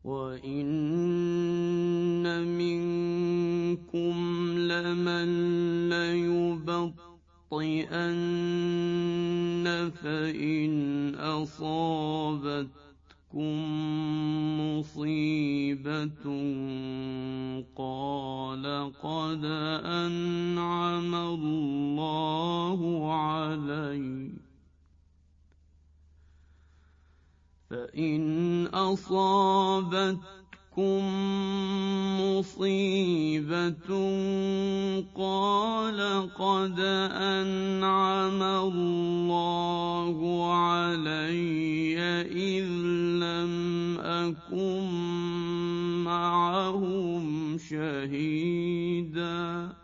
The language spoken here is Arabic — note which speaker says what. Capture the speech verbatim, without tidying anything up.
Speaker 1: وَإِنَّ مِنكُمْ لَمَن لَّيُبَطِّئَنَّ فَإِنْ أَصَابَتْكُم مُّصِيبَةٌ قَالَ قَدْ أَنْعَمَ اللَّهُ عَلَيَّ فَإِنْ أَصَابَتْكُم مُّصِيبَةٌ قَالَ قَدْ أَنْعَمَ اللَّهُ عَلَيَّ إِذْ لَمْ أَكُن مَّعَهُمْ شَهِيدًا